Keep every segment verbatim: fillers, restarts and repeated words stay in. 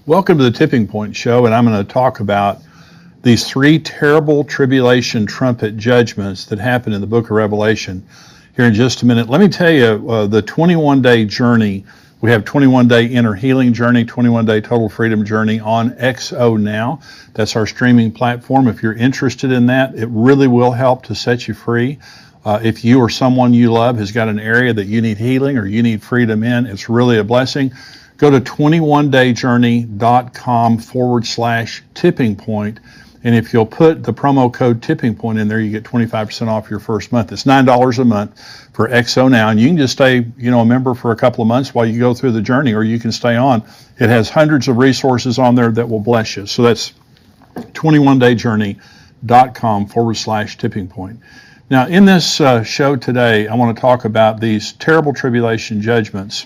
Welcome to the Tipping Point Show, and I'm going to talk about these three terrible tribulation trumpet judgments that happen in the book of Revelation here in just a minute. Let me tell you, uh, the twenty-one day journey, we have twenty-one day inner healing journey, twenty-one day total freedom journey on X O Now. That's our streaming platform. If you're interested in that, it really will help to set you free. Uh, if you or someone you love has got an area that you need healing or you need freedom in, it's really a blessing. Go to twenty-one day journey dot com forward slash tipping point. And if you'll put the promo code tipping point in there, you get twenty-five percent off your first month. It's nine dollars a month for X O Now. And you can just stay, you know, a member for a couple of months while you go through the journey, or you can stay on. It has hundreds of resources on there that will bless you. So that's twenty-one day journey dot com forward slash tipping point. Now, in this uh, show today, I want to talk about these terrible tribulation judgments.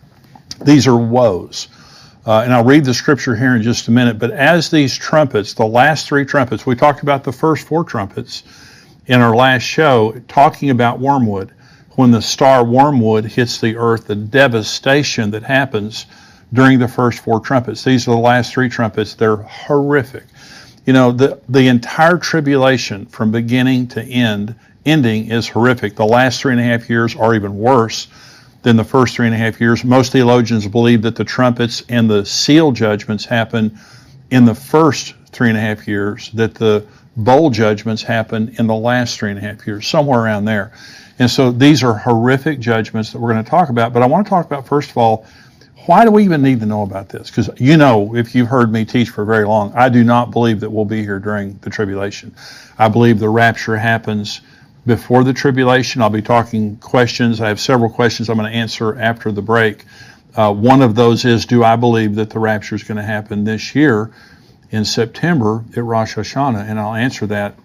These are woes. Uh, and I'll read the scripture here in just a minute. But as these trumpets, the last three trumpets, we talked about the first four trumpets in our last show, talking about wormwood. When the star wormwood hits the earth, the devastation that happens during the first four trumpets. These are the last three trumpets. They're horrific. You know, the, the entire tribulation from beginning to end, ending is horrific. The last three and a half years are even worse than the first three and a half years. Most theologians believe that the trumpets and the seal judgments happen in the first three and a half years, that the bowl judgments happen in the last three and a half years, somewhere around there. And so these are horrific judgments that we're going to talk about. But I want to talk about, first of all, why do we even need to know about this? Because, you know, if you've heard me teach for very long, I do not believe that we'll be here during the tribulation. I believe the rapture happens before the tribulation. I'll be talking questions. I have several questions I'm going to answer after the break. Uh, one of those is, do I believe that the rapture is going to happen this year in September at Rosh Hashanah? And I'll answer that.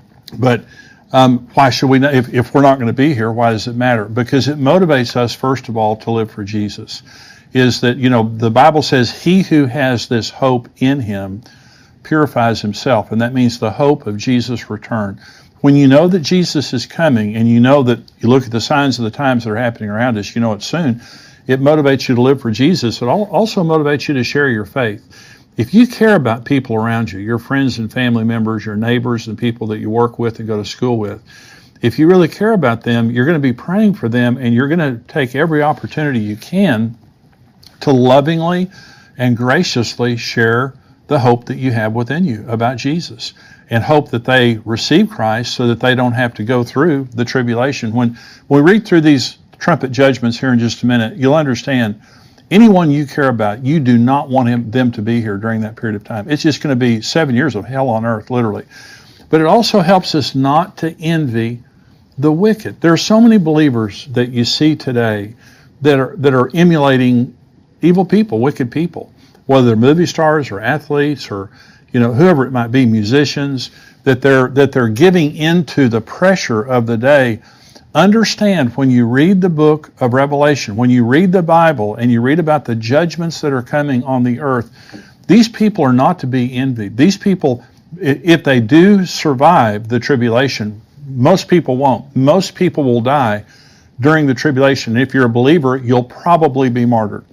But um, why should we, if, if we're not going to be here, why does it matter? Because it motivates us, first of all, to live for Jesus. Is that, you know, the Bible says, he who has this hope in him purifies himself. And that means the hope of Jesus' return. When you know that Jesus is coming, and you know that you look at the signs of the times that are happening around us, you know it's soon, it motivates you to live for Jesus. It also motivates you to share your faith. If you care about people around you, your friends and family members, your neighbors and people that you work with and go to school with, if you really care about them, you're going to be praying for them, and you're going to take every opportunity you can to lovingly and graciously share the hope that you have within you about Jesus, and hope that they receive Christ so that they don't have to go through the tribulation. When we read through these trumpet judgments here in just a minute, you'll understand anyone you care about, you do not want him, them to be here during that period of time. It's just going to be seven years of hell on earth, literally. But it also helps us not to envy the wicked. There are so many believers that you see today that are that are emulating evil people, wicked people, whether they're movie stars or athletes or, you know, whoever it might be, musicians, that they're that they're giving into the pressure of the day. Understand, when you read the book of Revelation, when you read the Bible and you read about the judgments that are coming on the earth, these people are not to be envied. These people, if they do survive the tribulation, most people won't. Most people will die during the tribulation. If you're a believer, you'll probably be martyred.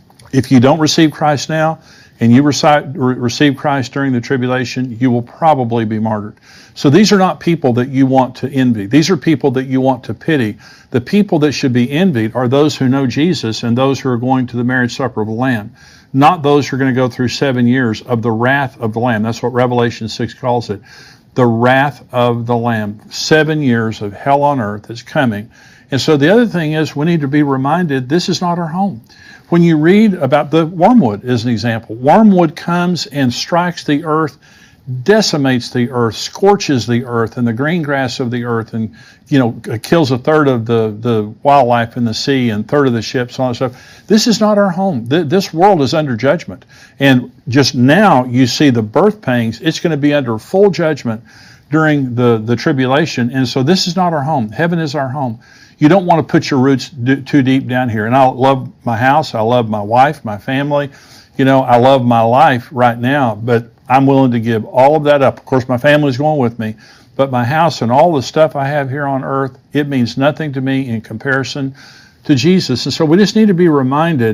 If you don't receive Christ now, and you receive Christ during the tribulation, you will probably be martyred. So these are not people that you want to envy. These are people that you want to pity. The people that should be envied are those who know Jesus and those who are going to the marriage supper of the Lamb, not those who are going to go through seven years of the wrath of the Lamb. That's what Revelation six calls it. The wrath of the Lamb. Seven years of hell on earth is coming. And so the other thing is, we need to be reminded this is not our home. When you read about the wormwood as an example, wormwood comes and strikes the earth, decimates the earth, scorches the earth and the green grass of the earth, and, you know, kills a third of the, the wildlife in the sea and a third of the ships and all that stuff. This is not our home. This world is under judgment. And just now you see the birth pangs. It's going to be under full judgment during the, the tribulation. And so this is not our home. Heaven is our home. You don't want to put your roots d- too deep down here. And I love my house. I love my wife, my family. You know, I love my life right now, but I'm willing to give all of that up. Of course, my family's going with me, but my house and all the stuff I have here on earth, it means nothing to me in comparison to Jesus. And so we just need to be reminded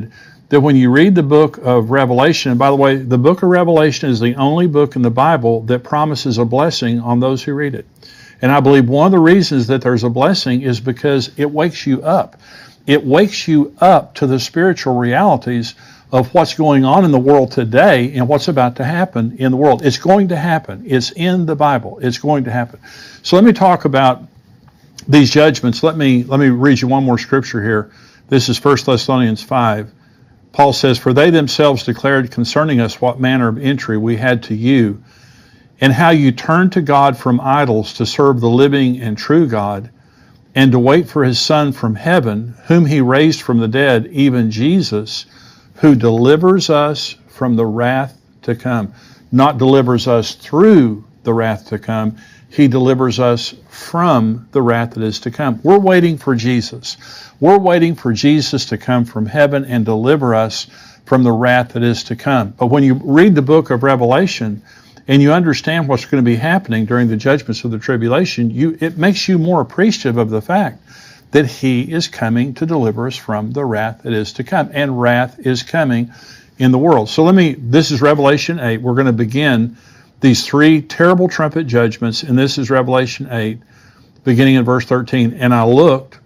that when you read the book of Revelation, and by the way, the book of Revelation is the only book in the Bible that promises a blessing on those who read it. And I believe one of the reasons that there's a blessing is because it wakes you up. It wakes you up to the spiritual realities of what's going on in the world today and what's about to happen in the world. It's going to happen. It's in the Bible. It's going to happen. So let me talk about these judgments. Let me let me read you one more scripture here. This is First Thessalonians five. Paul says, "For they themselves declared concerning us what manner of entry we had to you, and how you turned to God from idols to serve the living and true God, and to wait for his Son from heaven, whom he raised from the dead, even Jesus, who delivers us from the wrath to come." Not delivers us through the wrath to come. He delivers us from the wrath that is to come. We're waiting for Jesus. We're waiting for Jesus to come from heaven and deliver us from the wrath that is to come. But when you read the book of Revelation and you understand what's going to be happening during the judgments of the tribulation, you it makes you more appreciative of the fact that he is coming to deliver us from the wrath that is to come. And wrath is coming in the world. So let me, this is Revelation eight. We're going to begin these three terrible trumpet judgments, and this is Revelation eight, beginning in verse thirteen. "And I looked,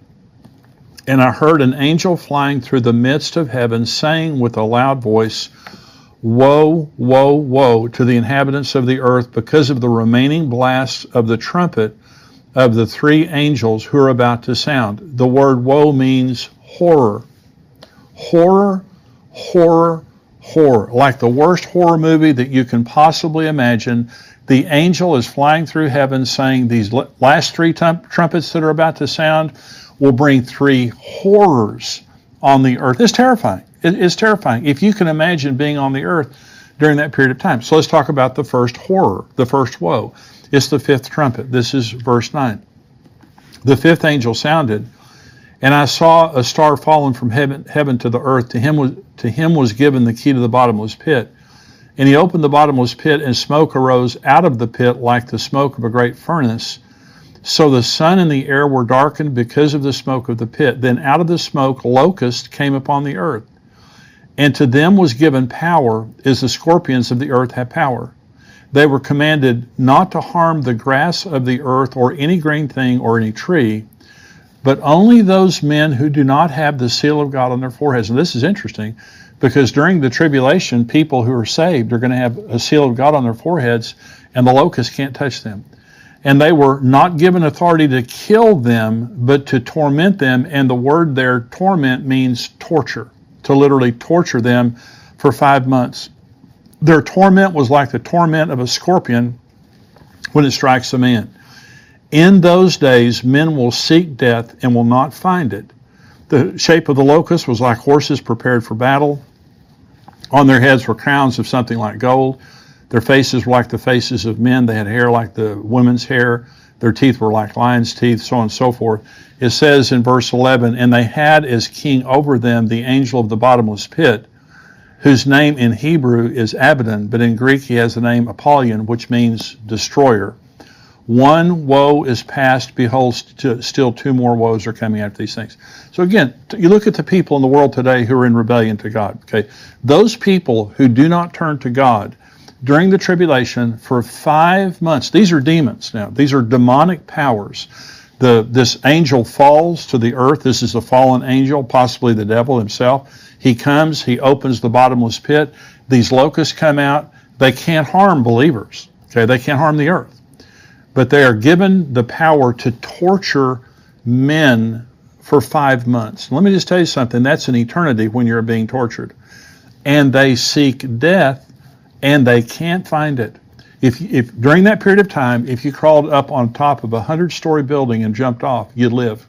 and I heard an angel flying through the midst of heaven, saying with a loud voice, Woe, woe, woe to the inhabitants of the earth, because of the remaining blast of the trumpet of the three angels who are about to sound." The word woe means horror. Horror, horror, horror. Like the worst horror movie that you can possibly imagine, the angel is flying through heaven saying these last three tum- trumpets that are about to sound will bring three horrors on the earth. It's terrifying. It, it's terrifying. If you can imagine being on the earth during that period of time. So let's talk about the first horror, the first woe. It's the fifth trumpet. This is verse nine. "The fifth angel sounded, and I saw a star fallen from heaven, heaven to the earth. To him was to him was given the key to the bottomless pit. And he opened the bottomless pit, and smoke arose out of the pit like the smoke of a great furnace. So the sun and the air were darkened because of the smoke of the pit. Then out of the smoke locusts came upon the earth. And to them was given power, as the scorpions of the earth have power. They were commanded not to harm the grass of the earth or any green thing or any tree, but only those men who do not have the seal of God on their foreheads." And this is interesting, because during the tribulation, people who are saved are going to have a seal of God on their foreheads, and the locusts can't touch them. "And they were not given authority to kill them, but to torment them." And the word there, torment, means torture, to literally torture them for five months. Their torment was like the torment of a scorpion when it strikes a man. "In those days, men will seek death and will not find it. The shape of the locust was like horses prepared for battle. On their heads were crowns of something like gold. Their faces were like the faces of men. They had hair like the women's hair. Their teeth were like lions' teeth," so on and so forth. It says in verse eleven, "And they had as king over them the angel of the bottomless pit, whose name in Hebrew is Abaddon, but in Greek he has the name Apollyon, which means destroyer. One woe is past, behold, st- still two more woes are coming after these things." So again, you look at the people in the world today who are in rebellion to God. Okay, those people who do not turn to God during the tribulation for five months, these are demons now. These are demonic powers. The this angel falls to the earth. This is a fallen angel, possibly the devil himself. He comes, he opens the bottomless pit. These locusts come out. They can't harm believers. Okay, they can't harm the earth. But they are given the power to torture men for five months. Let me just tell you something. That's an eternity when you're being tortured. And they seek death, and they can't find it. If, if during that period of time, if you crawled up on top of a hundred-story building and jumped off, you'd live.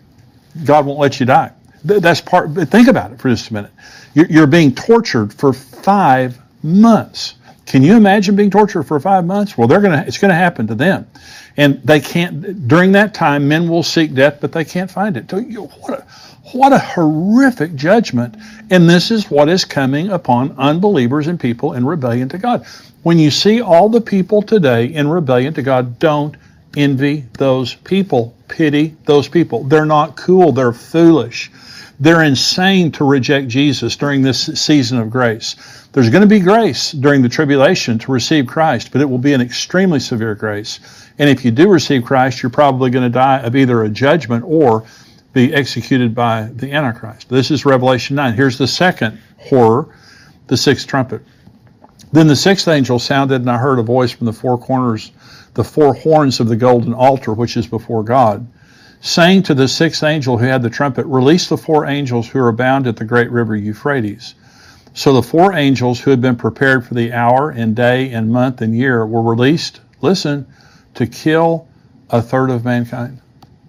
God won't let you die. That's part. Think about it for just a minute. You're, you're being tortured for five months. Can you imagine being tortured for five months? Well, they're gonna. It's going to happen to them, and they can't. During that time, men will seek death, but they can't find it. So you, what a what a horrific judgment! And this is what is coming upon unbelievers and people in rebellion to God. When you see all the people today in rebellion to God, don't envy those people. Pity those people. They're not cool. They're foolish. They're insane to reject Jesus during this season of grace. There's going to be grace during the tribulation to receive Christ, but it will be an extremely severe grace. And if you do receive Christ, you're probably going to die of either a judgment or be executed by the Antichrist. This is Revelation nine. Here's the second horror, the sixth trumpet. Then the sixth angel sounded, and I heard a voice from the four corners, the four horns of the golden altar, which is before God, saying to the sixth angel who had the trumpet, release the four angels who are bound at the great river Euphrates. So the four angels who had been prepared for the hour and day and month and year were released, listen, to kill a third of mankind.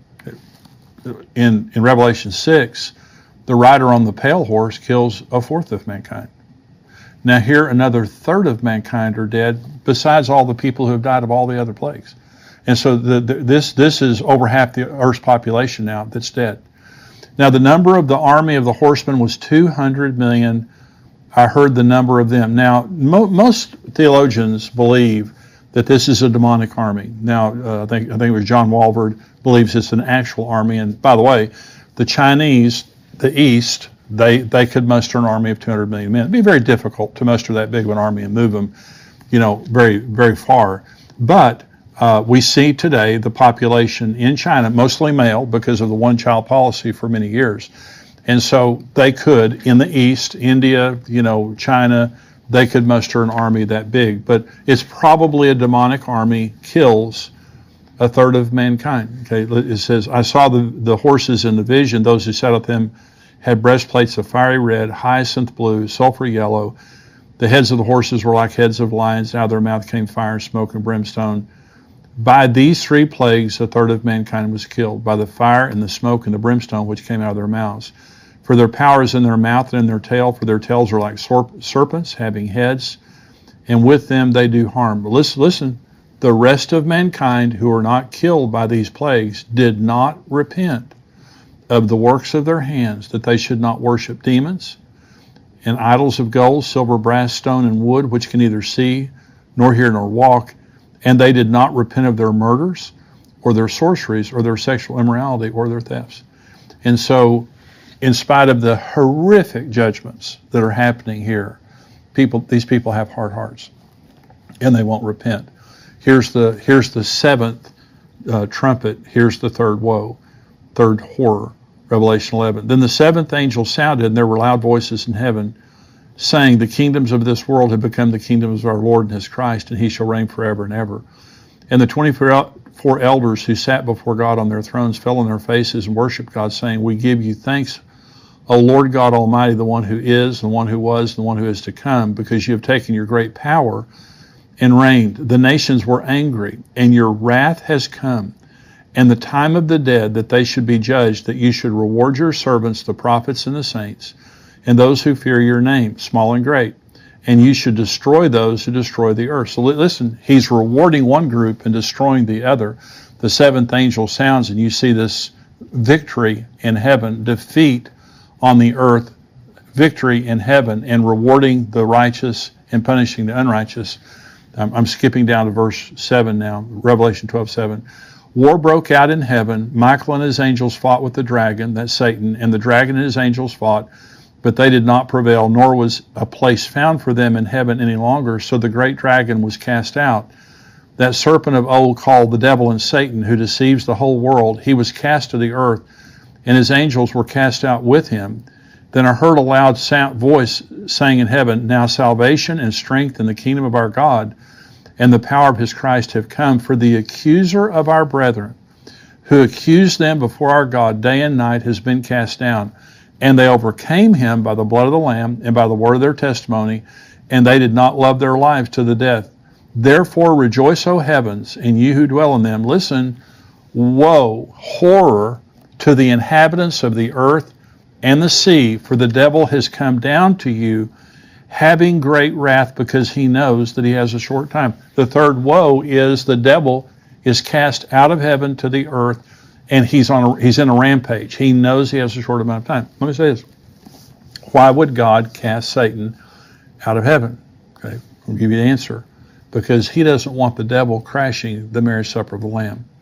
In, in Revelation six, the rider on the pale horse kills a fourth of mankind. Now here another third of mankind are dead, besides all the people who have died of all the other plagues. And so the, the, this, this is over half the earth's population now that's dead. Now the number of the army of the horsemen was two hundred million. I heard the number of them. Now mo- most theologians believe that this is a demonic army. Now uh, I think I think it was John Walvoord believes it's an actual army. And by the way, the Chinese, the East, they they could muster an army of two hundred million men. It'd be very difficult to muster that big of an army and move them, you know, very very far. But Uh, we see today the population in China, mostly male because of the one-child policy for many years. And so they could, in the East, India, you know, China, they could muster an army that big. But it's probably a demonic army, kills a third of mankind. Okay, it says, I saw the, the horses in the vision. Those who sat with them had breastplates of fiery red, hyacinth blue, sulfur yellow. The heads of the horses were like heads of lions. Out of their mouth came fire, smoke, and brimstone. By these three plagues, a third of mankind was killed, by the fire and the smoke and the brimstone which came out of their mouths. For their power is in their mouth and in their tail, for their tails are like serpents, having heads, and with them they do harm. But listen, listen, the rest of mankind who are not killed by these plagues did not repent of the works of their hands, that they should not worship demons and idols of gold, silver, brass, stone, and wood, which can neither see, nor hear, nor walk. And they did not repent of their murders or their sorceries or their sexual immorality or their thefts. And so, in spite of the horrific judgments that are happening here, people, these people have hard hearts and they won't repent. Here's the, here's the seventh uh, trumpet. Here's the third woe, third horror, Revelation eleven. Then the seventh angel sounded, and there were loud voices in heaven, saying, the kingdoms of this world have become the kingdoms of our Lord and his Christ, and he shall reign forever and ever. And the twenty-four elders who sat before God on their thrones fell on their faces and worshiped God, saying, we give you thanks, O Lord God Almighty, the one who is, the one who was, the one who is to come, because you have taken your great power and reigned. The nations were angry, and your wrath has come, and the time of the dead, that they should be judged, that you should reward your servants, the prophets and the saints, and those who fear your name, small and great. And you should destroy those who destroy the earth. So listen, he's rewarding one group and destroying the other. The seventh angel sounds, and you see this victory in heaven, defeat on the earth, victory in heaven, and rewarding the righteous and punishing the unrighteous. I'm, I'm skipping down to verse seven now, Revelation twelve seven. War broke out in heaven. Michael and his angels fought with the dragon, that's Satan, and the dragon and his angels fought, but they did not prevail, nor was a place found for them in heaven any longer. So the great dragon was cast out, that serpent of old called the devil and Satan, who deceives the whole world. He was cast to the earth, and his angels were cast out with him. Then I heard a loud sound, voice saying in heaven, now salvation and strength in the kingdom of our God and the power of his Christ have come. For the accuser of our brethren, who accused them before our God day and night, has been cast down. And they overcame him by the blood of the Lamb and by the word of their testimony, and they did not love their lives to the death. Therefore rejoice, O heavens, and you who dwell in them. Listen, woe, horror to the inhabitants of the earth and the sea, for the devil has come down to you, having great wrath, because he knows that he has a short time. The third woe is the devil is cast out of heaven to the earth, and he's on a, he's in a rampage. He knows he has a short amount of time. Let me say this. Why would God cast Satan out of heaven? Okay, I'll give you the answer. Because he doesn't want the devil crashing the marriage supper of the Lamb.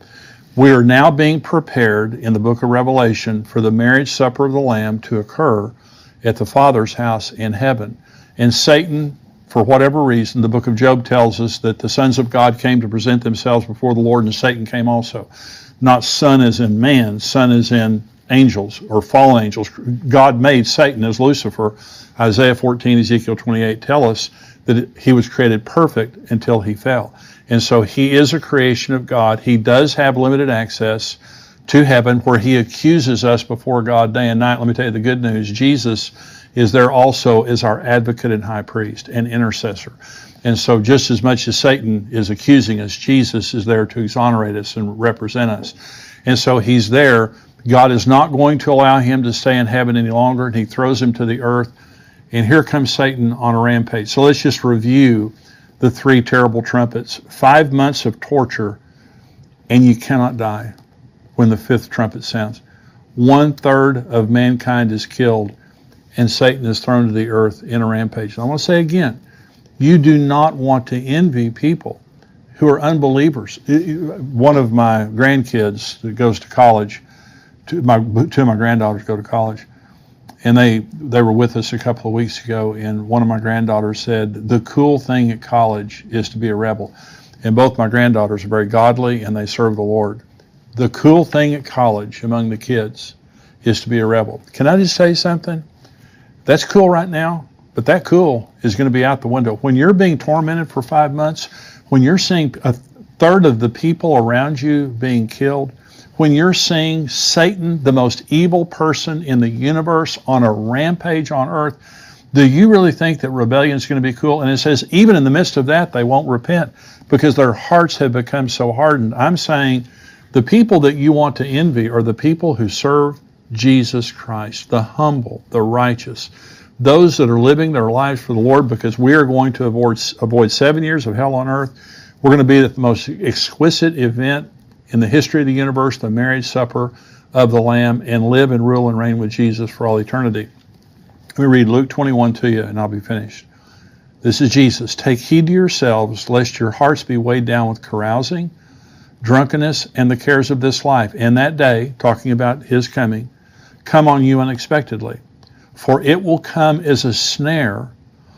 We are now being prepared in the book of Revelation for the marriage supper of the Lamb to occur at the Father's house in heaven. And Satan, for whatever reason, the book of Job tells us that the sons of God came to present themselves before the Lord, and Satan came also. Not son as in man, son as in angels or fallen angels. God made Satan as Lucifer. Isaiah fourteen, Ezekiel twenty-eight tell us that he was created perfect until he fell. And so he is a creation of God. He does have limited access to heaven where he accuses us before God day and night. Let me tell you the good news. Jesus is there also as our advocate and high priest and intercessor. And so just as much as Satan is accusing us, Jesus is there to exonerate us and represent us. And so he's there. God is not going to allow him to stay in heaven any longer, and he throws him to the earth. And here comes Satan on a rampage. So let's just review the three terrible trumpets. Five months of torture, and you cannot die when the fifth trumpet sounds. One third of mankind is killed, and Satan is thrown to the earth in a rampage. And I want to say again, you do not want to envy people who are unbelievers. One of my grandkids that goes to college, two, my, two of my granddaughters go to college, and they, they were with us a couple of weeks ago, and one of my granddaughters said, the cool thing at college is to be a rebel. And both my granddaughters are very godly, and they serve the Lord. The cool thing at college among the kids is to be a rebel. Can I just say something? That's cool right now, but that cool is going to be out the window. When you're being tormented for five months, when you're seeing a third of the people around you being killed, when you're seeing Satan, the most evil person in the universe, on a rampage on earth, do you really think that rebellion is going to be cool? And it says, even in the midst of that, they won't repent because their hearts have become so hardened. I'm saying the people that you want to envy are the people who serve Jesus Christ, the humble, the righteous, those that are living their lives for the Lord, because we are going to avoid, avoid seven years of hell on earth. We're going to be at the most exquisite event in the history of the universe, the marriage supper of the Lamb, and live and rule and reign with Jesus for all eternity. Let me read Luke twenty-one to you, and I'll be finished. This is Jesus. Take heed to yourselves, lest your hearts be weighed down with carousing, drunkenness, and the cares of this life. And that day, talking about his coming, come on you unexpectedly. For it will come as a snare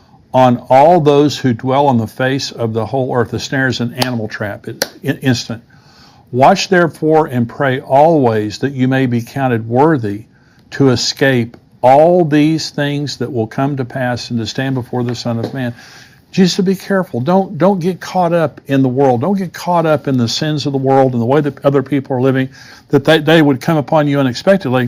on all those who dwell on the face of the whole earth. The snare is an animal trap, it, instant. Watch therefore and pray always that you may be counted worthy to escape all these things that will come to pass and to stand before the Son of Man. Just to be careful. Don't, don't get caught up in the world. Don't get caught up in the sins of the world and the way that other people are living, that that day would come upon you unexpectedly.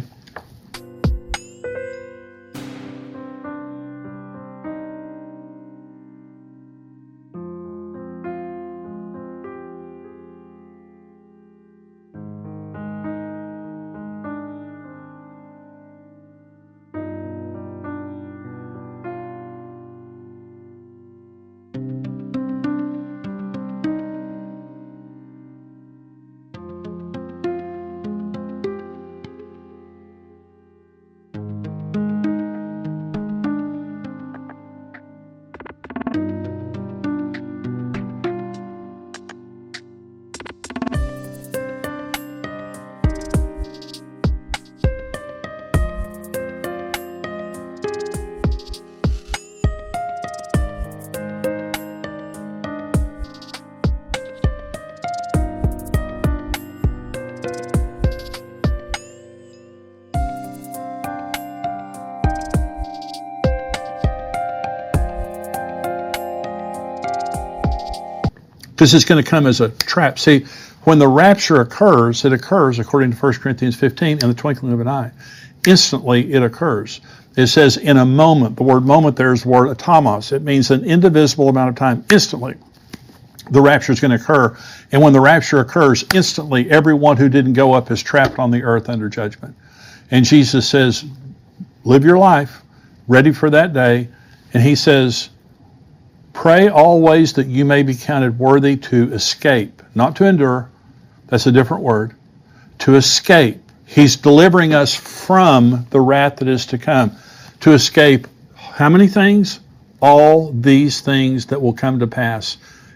Because it's going to come as a trap. See, when the rapture occurs, it occurs, according to First Corinthians fifteen, in the twinkling of an eye. Instantly it occurs. It says in a moment. The word moment there is the word atomos. It means an indivisible amount of time. Instantly the rapture is going to occur. And when the rapture occurs, instantly everyone who didn't go up is trapped on the earth under judgment. And Jesus says, live your life, ready for that day. And he says, pray always that you may be counted worthy to escape, not to endure. That's a different word. To escape. He's delivering us from the wrath that is to come. To escape how many things? All these things that will come to pass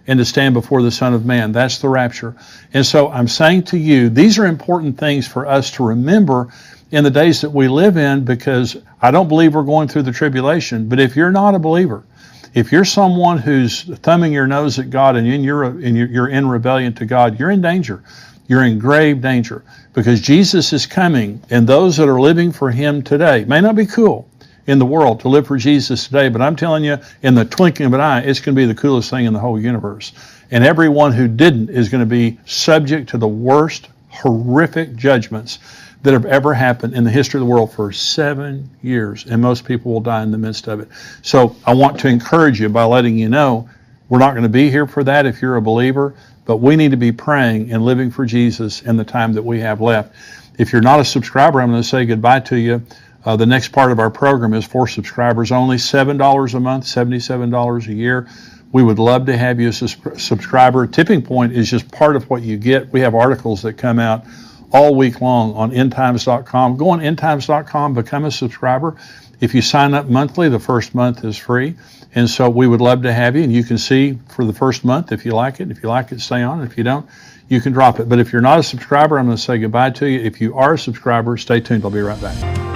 and to stand before the Son of Man. That's the rapture. And so I'm saying to you, these are important things for us to remember in the days that we live in, because I don't believe we're going through the tribulation. But if you're not a believer, if you're someone who's thumbing your nose at God and you're, and you're in rebellion to God, you're in danger. You're in grave danger, because Jesus is coming, and those that are living for Him today, may not be cool in the world to live for Jesus today, but I'm telling you, in the twinkling of an eye, it's going to be the coolest thing in the whole universe. And everyone who didn't is going to be subject to the worst, horrific judgments that have ever happened in the history of the world for seven years, and most people will die in the midst of it. So I want to encourage you by letting you know we're not going to be here for that if you're a believer, but we need to be praying and living for Jesus in the time that we have left. If you're not a subscriber, I'm going to say goodbye to you. Uh, the next part of our program is for subscribers only, seven dollars a month, seventy-seven dollars a year. We would love to have you as a subscriber. Tipping Point is just part of what you get. We have articles that come out all week long on end times dot com. Go on end times dot com, become a subscriber. If you sign up monthly, the first month is free. And so we would love to have you, and you can see for the first month if you like it. If you like it, stay on. If you don't, you can drop it. But if you're not a subscriber, I'm going to say goodbye to you. If you are a subscriber, stay tuned. I'll be right back.